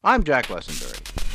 I'm Jack Lessenberry.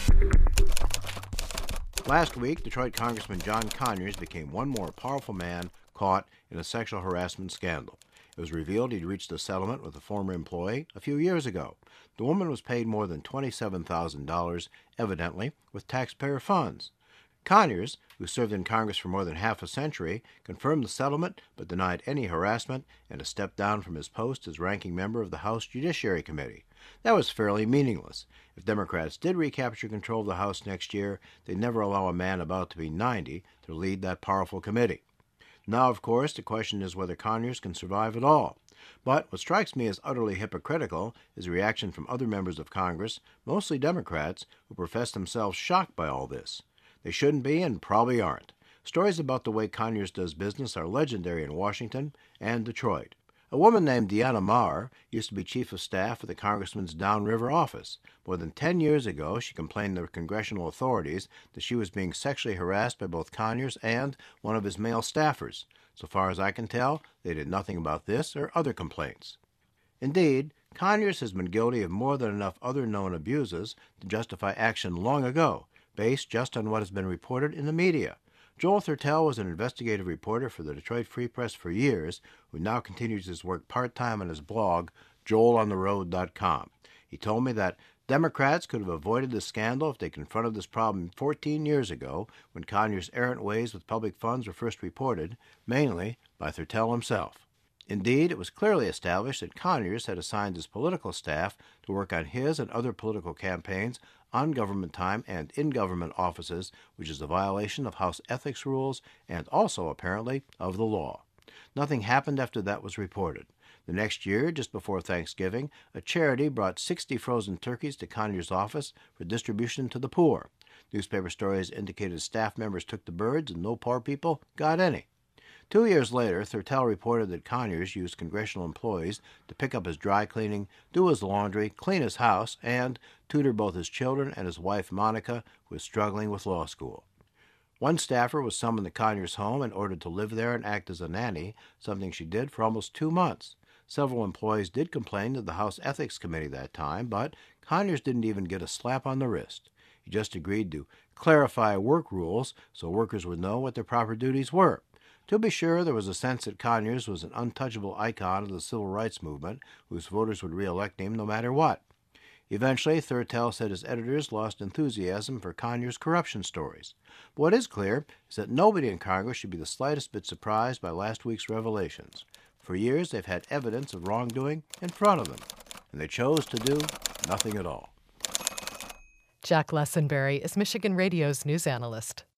Last week, Detroit Congressman John Conyers became one more powerful man caught in a sexual harassment scandal. It was revealed he'd reached a settlement with a former employee a few years ago. The woman was paid more than $27,000, evidently with taxpayer funds. Conyers, who served in Congress for more than half a century, confirmed the settlement but denied any harassment and a step down from his post as ranking member of the House Judiciary Committee. That was fairly meaningless. If Democrats did recapture control of the House next year, they'd never allow a man about to be 90 to lead that powerful committee. Now, of course, the question is whether Conyers can survive at all. But what strikes me as utterly hypocritical is the reaction from other members of Congress, mostly Democrats, who profess themselves shocked by all this. They shouldn't be and probably aren't. Stories about the way Conyers does business are legendary in Washington and Detroit. A woman named Deanna Maher used to be chief of staff at the congressman's downriver office. More than 10 years ago, she complained to congressional authorities that she was being sexually harassed by both Conyers and one of his male staffers. So far as I can tell, they did nothing about this or other complaints. Indeed, Conyers has been guilty of more than enough other known abuses to justify action long ago, based just on what has been reported in the media. Joel Thurtell was an investigative reporter for the Detroit Free Press for years, who now continues his work part-time on his blog, joelontheroad.com. He told me that Democrats could have avoided the scandal if they confronted this problem 14 years ago, when Conyers' errant ways with public funds were first reported, mainly by Thurtell himself. Indeed, it was clearly established that Conyers had assigned his political staff to work on his and other political campaigns on government time and in government offices, which is a violation of House ethics rules and also, apparently, of the law. Nothing happened after that was reported. The next year, just before Thanksgiving, a charity brought 60 frozen turkeys to Conyers' office for distribution to the poor. Newspaper stories indicated staff members took the birds and no poor people got any. 2 years later, Thurtell reported that Conyers used congressional employees to pick up his dry cleaning, do his laundry, clean his house, and tutor both his children and his wife, Monica, who was struggling with law school. One staffer was summoned to Conyers' home and ordered to live there and act as a nanny, something she did for almost 2 months. Several employees did complain to the House Ethics Committee that time, but Conyers didn't even get a slap on the wrist. He just agreed to clarify work rules so workers would know what their proper duties were. To be sure, there was a sense that Conyers was an untouchable icon of the civil rights movement, whose voters would re-elect him no matter what. Eventually, Thurtell said his editors lost enthusiasm for Conyers' corruption stories. But what is clear is that nobody in Congress should be the slightest bit surprised by last week's revelations. For years, they've had evidence of wrongdoing in front of them, and they chose to do nothing at all. Jack Lessenberry is Michigan Radio's news analyst.